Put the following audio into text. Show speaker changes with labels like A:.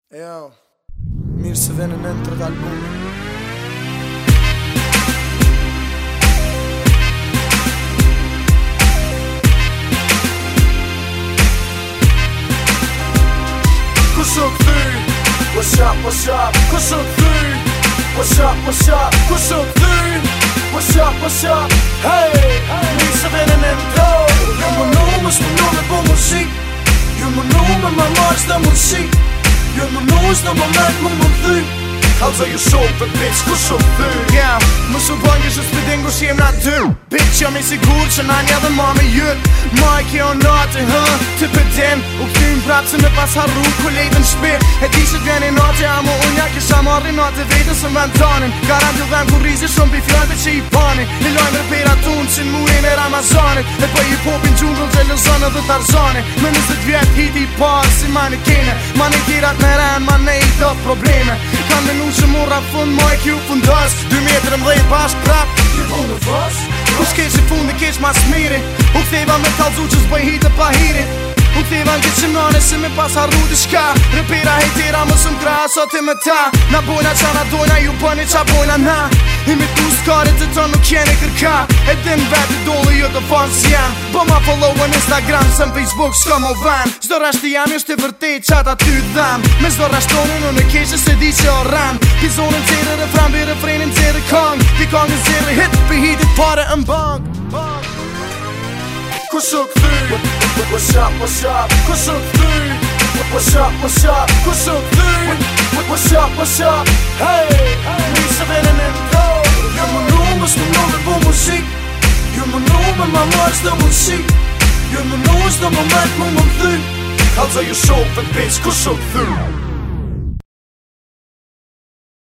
A: Jo, mirë se vene në intro t'albumit. Kush o këthy? What's up, what's up? Kush o këthy? What's up, what's up? Kush o këthy? What's up, what's up? Hey, mirë se vene në intro. Jo më nu, më shmënu me po musik. Jo më nu me më marrë s'da musik. Jo më nu s'da moment më thy. Kalza ju show për bitch, kush o këthy? Më shumë bëngë që s'pidin ku shjem na ty. Bitch, jam i sigur që nanja dhe mame jyt. Ma e kjo natë, të pëdem. U këthym prapë se me pas harru ku lejtë në shpir. E di që t'vjeni natë, amo unja kisha marri natë vetën së m'ventanin. Garant ju dhem ku rizi shumë pi fjallëve që i pani. I lojmë rëpera tunë që në muin e Ramazanit. E po i popin gjungëll gjelëzane dhe tarzani. Me 20 vjet hiti i parë si manekene. Manekirat me ren, mane i të probleme. Kam menu që mora fund, ma e kjo fundas 2 metrë mdhejt bashk prap Një fund në fas U shkeq që fundi keq mas miri U ktheva me kalzu që s'bëj hitë pa hirit U ktheva në këtë qëmnane si me pas harru t'i shka Rëpira hejtira më sëm kra sot e me ta Na bojna qa na dojna ju bëni qa bojna na Imi tu s'karit të të nuk jeni kërka E din veti doli ju të fanë si jam Po ma follow në Instagram se në Facebook s'ka mo van Zdo rashti jam jo shte vërtej qata ty dham Me zdo rashtonin unë e keqe se di që o ran Pi zonën zere refran bi refrenin zere kong Pi kongën zere hit pi hitit pare në bank Kush o këthy? What's up, what's up? Kush o këthy? What's up, what's up? Kush o këthy? What's up, what's up? Hey, mirë se vene në intro Jo më nu më shmënu me po musik Jo më nu me ma marrë s'da musik Jo më nu s'da moment më thy Kalza ju show për bitch, kush o këthy?